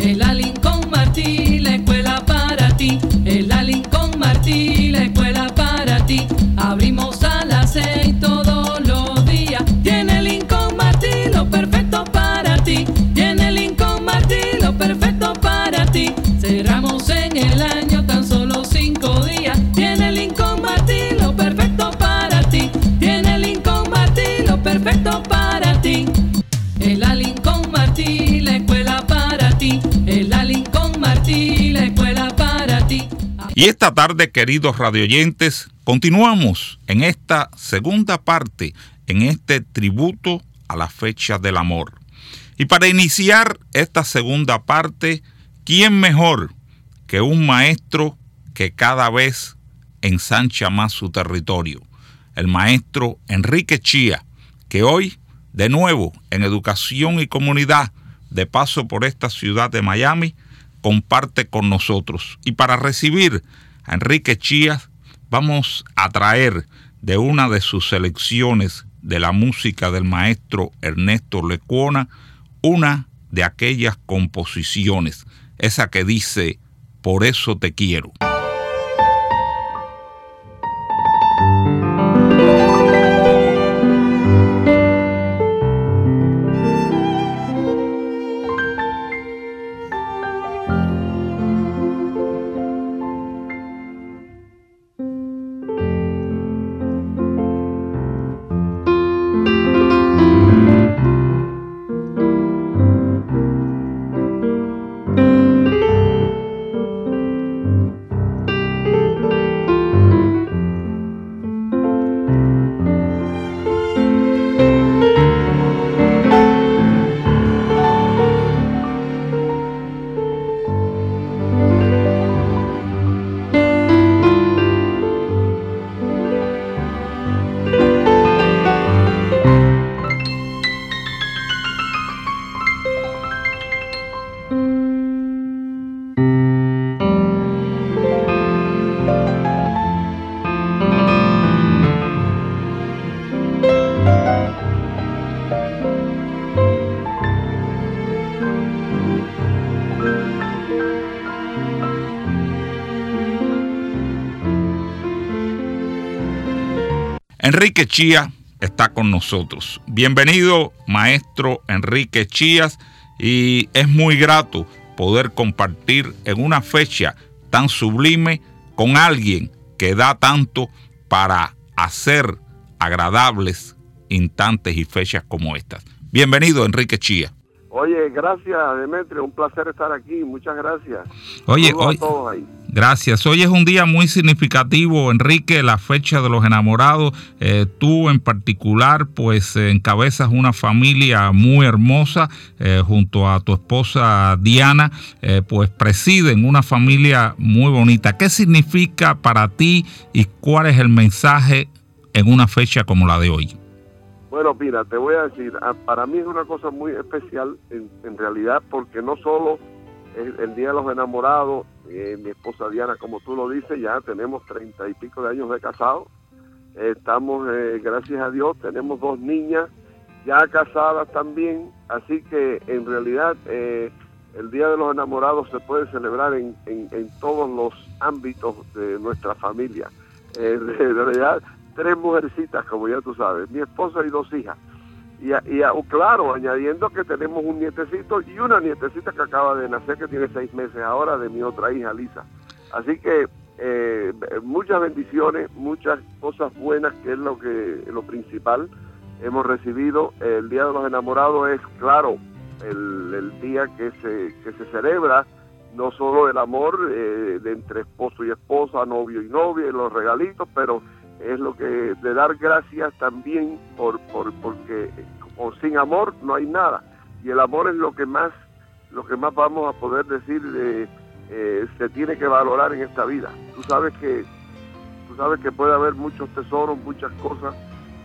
En la Lincoln Martí, la escuela para ti. En la Lincoln Martí, la escuela para ti. Abrimos a las 6 todos los días. Tiene Lincoln Martí lo perfecto para ti. Tiene Lincoln Martí lo perfecto para ti. Cerramos en el año tan solo 5 días. Tiene Lincoln Martí lo perfecto para ti. Tiene Lincoln Martí lo perfecto para ti. En la Lincoln Martí, la escuela para ti. En la Lincoln Martí, la escuela para ti. Y esta tarde, queridos radioyentes, continuamos en esta segunda parte, en este tributo a la fecha del amor. Y para iniciar esta segunda parte, ¿quién mejor que un maestro que cada vez ensancha más su territorio? El maestro Enrique Chía, que hoy, de nuevo, en Educación y Comunidad, de paso por esta ciudad de Miami, comparte con nosotros. Y para recibir a Enrique Chía, vamos a traer de una de sus selecciones de la música del maestro Ernesto Lecuona, una de aquellas composiciones, esa que dice, por eso te quiero. Enrique Chía está con nosotros. Bienvenido, maestro Enrique Chías, y es muy grato poder compartir en una fecha tan sublime con alguien que da tanto para hacer agradables instantes y fechas como estas. Bienvenido, Enrique Chía. Oye, gracias, Demetrio, un placer estar aquí, muchas gracias. Oye, a todos ahí. Gracias. Hoy es un día muy significativo, Enrique, la fecha de los enamorados. Tú en particular, pues encabezas una familia muy hermosa, junto a tu esposa Diana, pues presiden una familia muy bonita. ¿Qué significa para ti y cuál es el mensaje en una fecha como la de hoy? Bueno, mira, te voy a decir, para mí es una cosa muy especial en realidad, porque no solo es el Día de los Enamorados, mi esposa Diana, como tú lo dices, ya tenemos 30 y pico de años de casados, estamos, gracias a Dios, tenemos 2 niñas ya casadas también, así que en realidad el Día de los Enamorados se puede celebrar en todos los ámbitos de nuestra familia, de realidad. 3 mujercitas, como ya tú sabes, mi esposa y 2 hijas. Y claro, añadiendo que tenemos un nietecito y una nietecita que acaba de nacer, que tiene 6 meses ahora, de mi otra hija, Lisa. Así que muchas bendiciones, muchas cosas buenas, que es lo principal. Hemos recibido. El Día de los Enamorados es, claro, el día que se celebra no solo el amor de entre esposo y esposa, novio y novia, y los regalitos, pero es lo que de dar gracias también porque sin amor no hay nada, y el amor es lo que más vamos a poder decir se tiene que valorar en esta vida. Tú sabes que puede haber muchos tesoros, muchas cosas,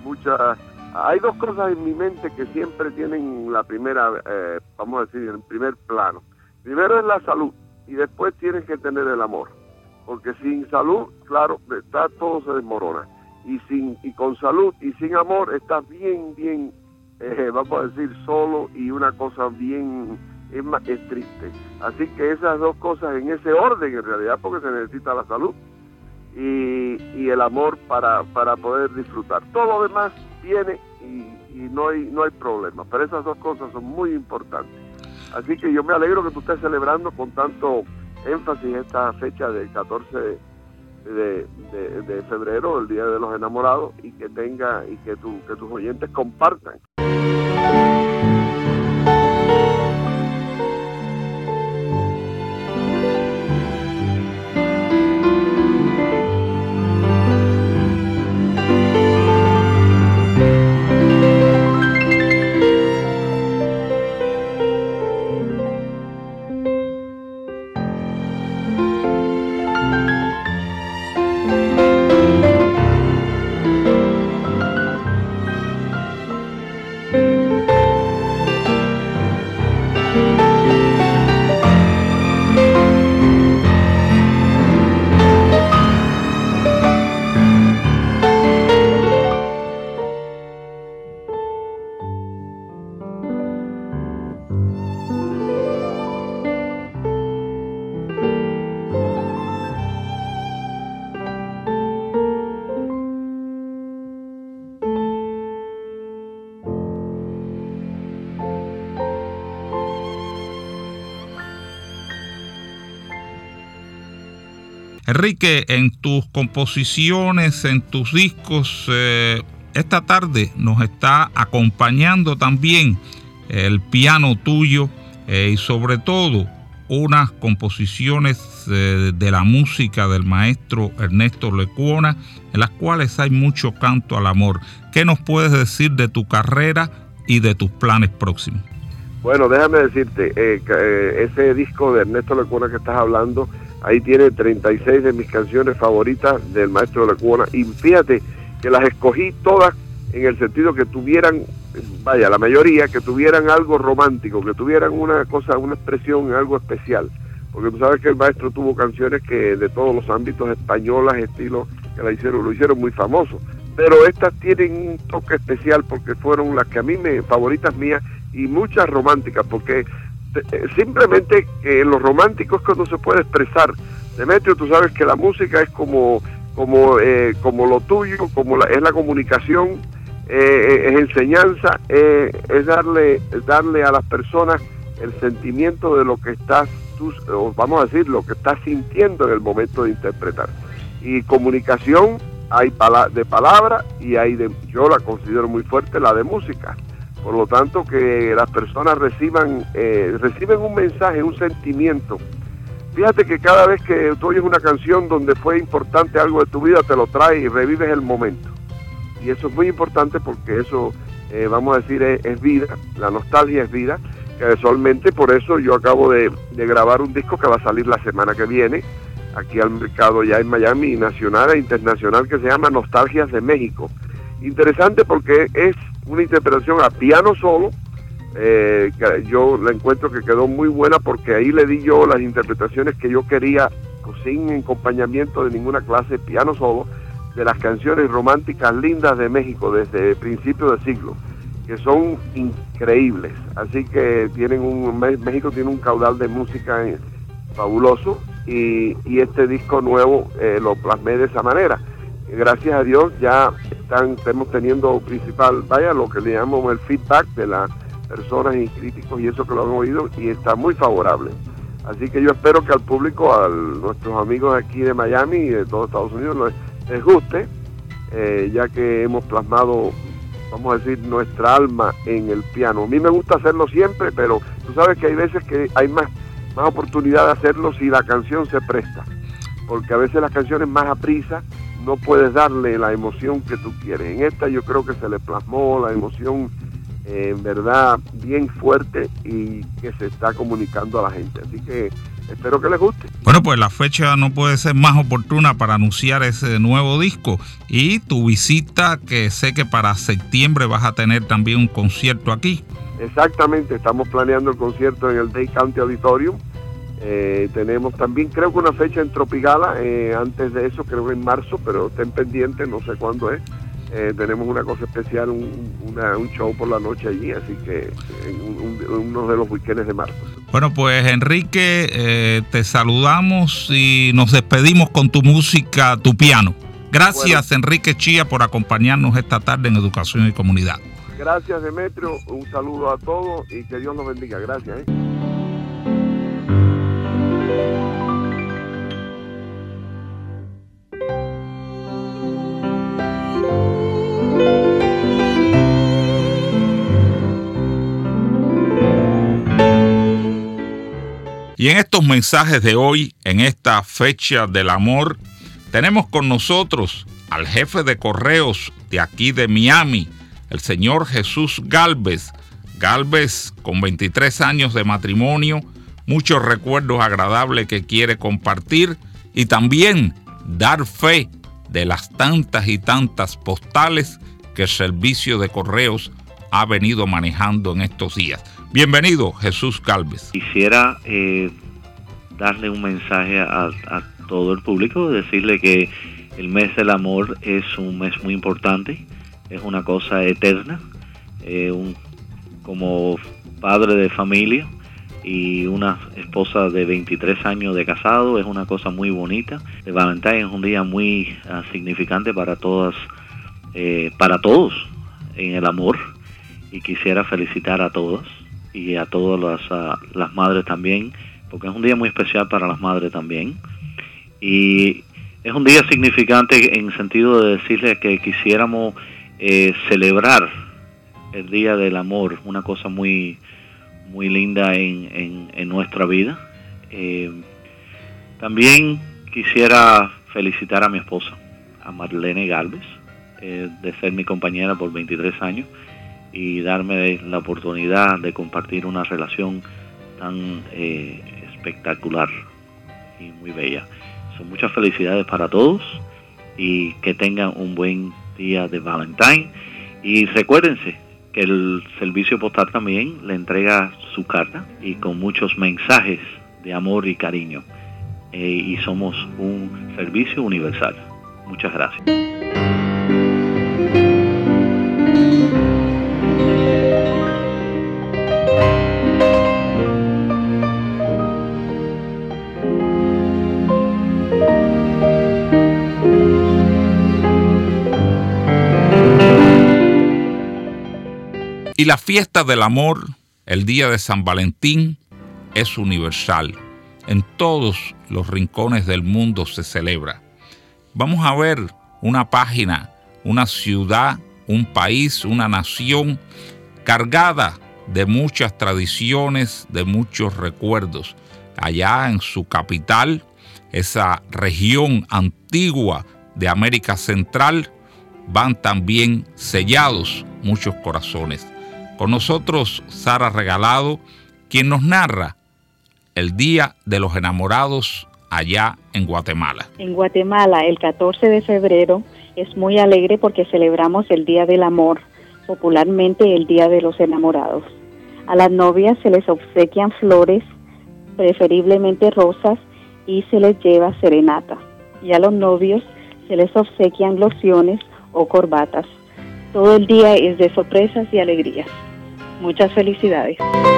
hay 2 cosas en mi mente que siempre tienen la primera, vamos a decir, en primer plano. Primero es la salud, y después tienes que tener el amor. Porque sin salud, claro, todo se desmorona. Y con salud y sin amor estás bien, vamos a decir, solo, y una cosa bien es triste. Así que esas dos cosas en ese orden, en realidad, porque se necesita la salud y el amor para poder disfrutar. Todo lo demás viene y no hay problema, pero esas dos cosas son muy importantes. Así que yo me alegro que tú estés celebrando con tanto énfasis esta fecha del 14 de febrero, el Día de los Enamorados, y que tus oyentes compartan. Enrique, en tus composiciones, en tus discos, esta tarde nos está acompañando también el piano tuyo y sobre todo unas composiciones de la música del maestro Ernesto Lecuona, en las cuales hay mucho canto al amor. ¿Qué nos puedes decir de tu carrera y de tus planes próximos? Bueno, déjame decirte, ese disco de Ernesto Lecuona que estás hablando, ahí tiene 36 de mis canciones favoritas del maestro Lecuona, y fíjate que las escogí todas en el sentido que tuvieran, la mayoría, que tuvieran algo romántico, que tuvieran una expresión, algo especial, porque tú sabes que el maestro tuvo canciones que de todos los ámbitos, españolas, estilos, que lo hicieron muy famoso, pero estas tienen un toque especial porque fueron las que a mí favoritas mías, y muchas románticas, porque simplemente en lo romántico es cuando se puede expresar. Demetrio, tú sabes que la música es como lo tuyo, es la comunicación, es enseñanza, es darle a las personas el sentimiento de lo que estás vamos a decir, lo que estás sintiendo en el momento de interpretar. Y comunicación hay de palabra y yo la considero muy fuerte, la de música. Por lo tanto, que las personas reciben un mensaje, un sentimiento. Fíjate que cada vez que tú oyes una canción donde fue importante algo de tu vida, te lo trae y revives el momento. Y eso es muy importante porque eso, vamos a decir, es vida. La nostalgia es vida. Casualmente, por eso yo acabo de grabar un disco que va a salir la semana que viene, aquí al mercado ya en Miami, nacional e internacional, que se llama Nostalgias de México. Interesante porque es una interpretación a piano solo, que yo la encuentro que quedó muy buena porque ahí le di yo las interpretaciones que yo quería, sin acompañamiento de ninguna clase, piano solo, de las canciones románticas lindas de México desde principios de siglo, que son increíbles. Así que México tiene un caudal de música fabuloso, y este disco nuevo lo plasmé de esa manera. Gracias a Dios ya estamos teniendo lo que le llamamos el feedback de las personas y críticos y eso que lo han oído, y está muy favorable. Así que yo espero que al público, a nuestros amigos aquí de Miami y de todo Estados Unidos les guste, ya que hemos plasmado, vamos a decir, nuestra alma en el piano. A mí me gusta hacerlo siempre, pero tú sabes que hay veces que hay más oportunidad de hacerlo si la canción se presta, porque a veces las canciones más a prisa no puedes darle la emoción que tú quieres. En esta yo creo que se le plasmó la emoción en verdad bien fuerte y que se está comunicando a la gente. Así que espero que les guste. Bueno, pues la fecha no puede ser más oportuna para anunciar ese nuevo disco y tu visita, que sé que para septiembre vas a tener también un concierto aquí. Exactamente, estamos planeando el concierto en el Dade County Auditorium. Tenemos también creo que una fecha en Tropigala, antes de eso creo que en marzo, pero estén pendientes, no sé cuándo es. Tenemos una cosa especial, un show por la noche allí, así que en uno de los weekends de marzo. Bueno, pues Enrique, te saludamos y nos despedimos con tu música, tu piano. Gracias, bueno, Enrique Chía, por acompañarnos esta tarde en Educación y Comunidad. Gracias, Demetrio. Un saludo a todos y que Dios los bendiga. Gracias. Y en estos mensajes de hoy, en esta fecha del amor, tenemos con nosotros al jefe de correos de aquí de Miami, el señor Jesús Galvez. Galvez, con 23 años de matrimonio, muchos recuerdos agradables que quiere compartir y también dar fe de las tantas y tantas postales que el servicio de correos ha venido manejando en estos días. Bienvenido, Jesús Galvez. Quisiera darle un mensaje a todo el público, decirle que el mes del amor es un mes muy importante, es una cosa eterna. Como padre de familia y una esposa de 23 años de casado, es una cosa muy bonita. El Valentine es un día muy significante para todos en el amor, y quisiera felicitar a todos y a todas las madres también, porque es un día muy especial para las madres también. Y es un día significante en el sentido de decirles que quisiéramos celebrar el Día del Amor, una cosa muy, muy linda en nuestra vida. También quisiera felicitar a mi esposa, a Marlene Galvez, de ser mi compañera por 23 años y darme la oportunidad de compartir una relación tan espectacular y muy bella. Son muchas felicidades para todos y que tengan un buen día de Valentine. Y recuérdense que el servicio postal también le entrega su carta y con muchos mensajes de amor y cariño. Y somos un servicio universal. Muchas gracias. Y la fiesta del amor, el día de San Valentín, es universal. En todos los rincones del mundo se celebra. Vamos a ver una página, una ciudad, un país, una nación cargada de muchas tradiciones, de muchos recuerdos. Allá en su capital, esa región antigua de América Central, van también sellados muchos corazones. Con nosotros, Sara Regalado, quien nos narra el Día de los Enamorados allá en Guatemala. En Guatemala, el 14 de febrero, es muy alegre porque celebramos el Día del Amor, popularmente el Día de los Enamorados. A las novias se les obsequian flores, preferiblemente rosas, y se les lleva serenata. Y a los novios se les obsequian lociones o corbatas. Todo el día es de sorpresas y alegrías. Muchas felicidades.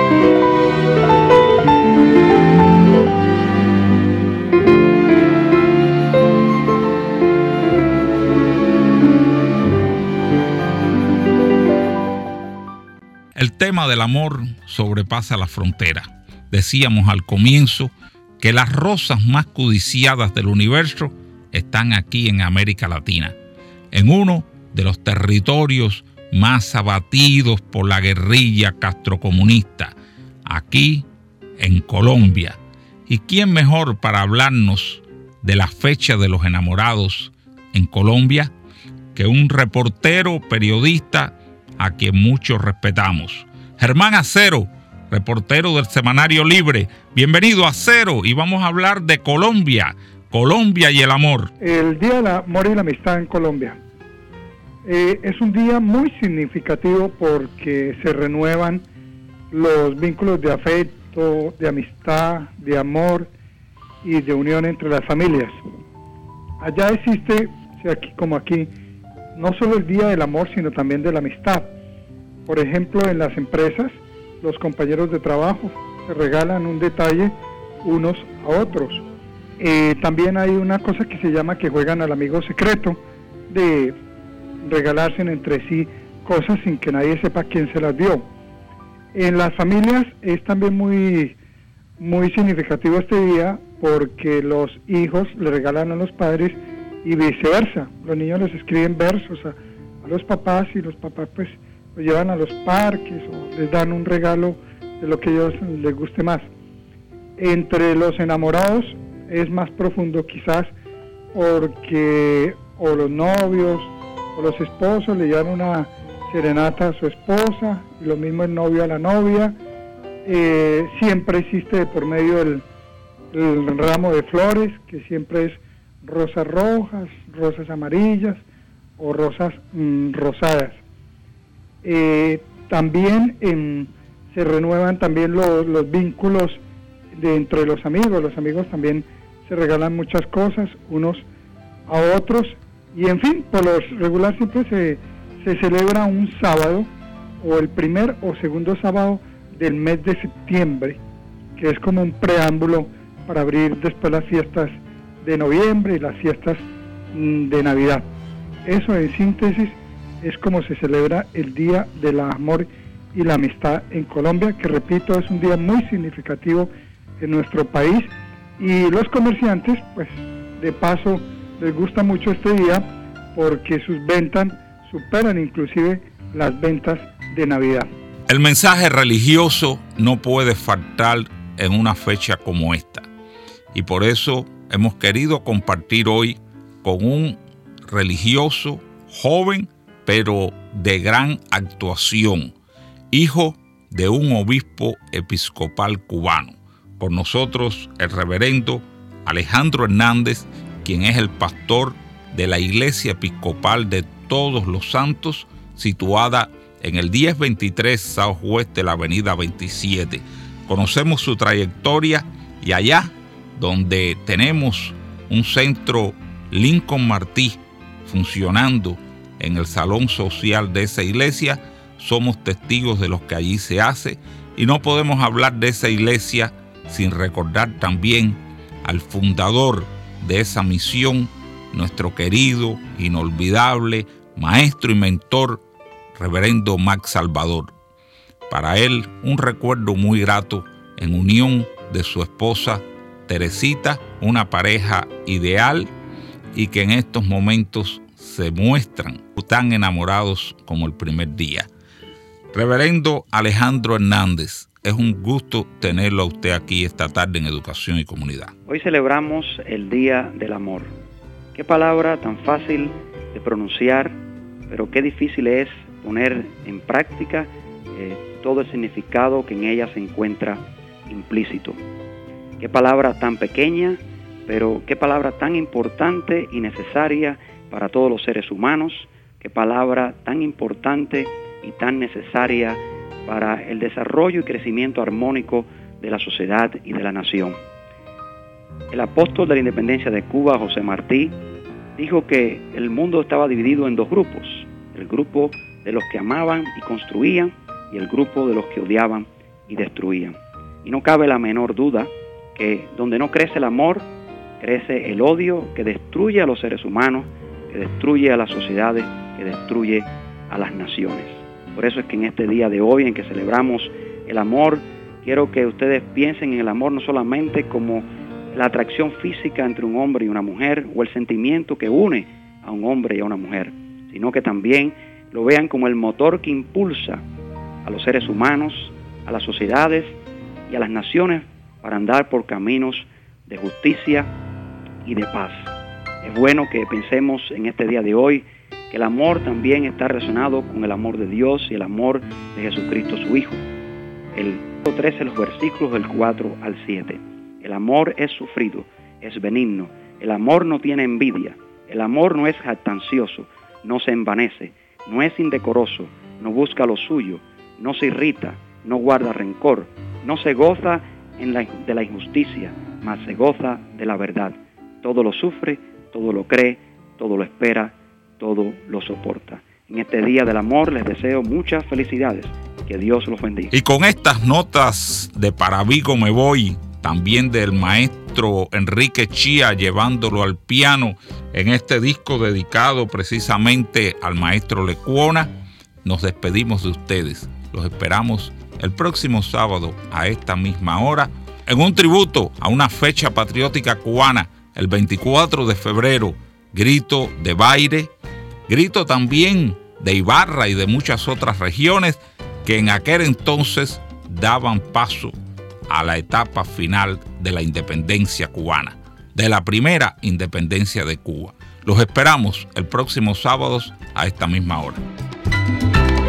El tema del amor sobrepasa la frontera. Decíamos al comienzo que las rosas más codiciadas del universo están aquí en América Latina, en uno de los territorios más abatidos por la guerrilla castrocomunista, aquí en Colombia. ¿Y quién mejor para hablarnos de la fecha de los enamorados en Colombia que un reportero periodista a quien muchos respetamos? Germán Acero, reportero del Semanario Libre. Bienvenido, Acero, y vamos a hablar de Colombia y el amor. El Día del Amor y la Amistad en Colombia. Es un día muy significativo porque se renuevan los vínculos de afecto, de amistad, de amor y de unión entre las familias. Allá existe, como aquí, no solo el Día del Amor, sino también de la amistad. Por ejemplo, en las empresas, los compañeros de trabajo se regalan un detalle unos a otros. También hay una cosa que se llama que juegan al amigo secreto, de regalarse entre sí cosas sin que nadie sepa quién se las dio. En las familias es también muy significativo este día, porque los hijos le regalan a los padres y viceversa. Los niños les escriben versos a los papás, y los papás pues los llevan a los parques o les dan un regalo de lo que a ellos les guste más. Entre los enamorados es más profundo quizás, porque o los novios o los esposos le llevan una serenata a su esposa, y lo mismo el novio a la novia. Siempre existe de por medio el ramo de flores, que siempre es rosas rojas, rosas amarillas o rosas rosadas. También se renuevan también los vínculos entre los amigos. Los amigos también se regalan muchas cosas unos a otros, y en fin, por lo regular siempre se celebra un sábado, o el primer o segundo sábado del mes de septiembre, que es como un preámbulo para abrir después las fiestas de noviembre y las fiestas de Navidad. Eso, en síntesis, es como se celebra el Día del Amor y la Amistad en Colombia, que repito, es un día muy significativo en nuestro país, y los comerciantes, pues de paso, les gusta mucho este día porque sus ventas superan inclusive las ventas de Navidad. El mensaje religioso no puede faltar en una fecha como esta, y por eso hemos querido compartir hoy con un religioso joven, pero de gran actuación, hijo de un obispo episcopal cubano. Por nosotros, el reverendo Alejandro Hernández, quien es el pastor de la Iglesia Episcopal de Todos los Santos, situada en el 1023 Southwest de la Avenida 27. Conocemos su trayectoria, y allá donde tenemos un centro Lincoln Martí funcionando en el salón social de esa iglesia, somos testigos de lo que allí se hace, y no podemos hablar de esa iglesia sin recordar también al fundador de esa misión, nuestro querido, inolvidable maestro y mentor, reverendo Max Salvador. Para él, un recuerdo muy grato en unión de su esposa Teresita, una pareja ideal, y que en estos momentos se muestran tan enamorados como el primer día. Reverendo Alejandro Hernández, es un gusto tenerlo a usted aquí esta tarde en Educación y Comunidad. Hoy celebramos el Día del Amor. Qué palabra tan fácil de pronunciar, pero qué difícil es poner en práctica todo el significado que en ella se encuentra implícito. Qué palabra tan pequeña, pero qué palabra tan importante y necesaria para todos los seres humanos. Qué palabra tan importante y tan necesaria para el desarrollo y crecimiento armónico de la sociedad y de la nación. El apóstol de la independencia de Cuba, José Martí, dijo que el mundo estaba dividido en dos grupos: el grupo de los que amaban y construían, y el grupo de los que odiaban y destruían. Y no cabe la menor duda que donde no crece el amor, crece el odio, que destruye a los seres humanos, que destruye a las sociedades, que destruye a las naciones. Por eso es que en este día de hoy, en que celebramos el amor, quiero que ustedes piensen en el amor no solamente como la atracción física entre un hombre y una mujer, o el sentimiento que une a un hombre y a una mujer, sino que también lo vean como el motor que impulsa a los seres humanos, a las sociedades y a las naciones para andar por caminos de justicia y de paz. Es bueno que pensemos en este día de hoy que el amor también está relacionado con el amor de Dios y el amor de Jesucristo su Hijo. El 13, los versículos del 4 al 7. El amor es sufrido, es benigno, el amor no tiene envidia, el amor no es jactancioso, no se envanece, no es indecoroso, no busca lo suyo, no se irrita, no guarda rencor, no se goza de la injusticia, mas se goza de la verdad. Todo lo sufre, todo lo cree, todo lo espera, todo lo soporta. En este día del amor les deseo muchas felicidades, Que Dios los bendiga. Y con estas notas de Para Vigo me voy, también del maestro Enrique Chía llevándolo al piano en este disco dedicado precisamente al maestro Lecuona, nos despedimos de ustedes. Los esperamos el próximo sábado a esta misma hora en un tributo a una fecha patriótica cubana, el 24 de febrero, grito de Baire, grito también de Ibarra y de muchas otras regiones que en aquel entonces daban paso a la etapa final de la independencia cubana, de la primera independencia de Cuba. Los esperamos el próximo sábado a esta misma hora.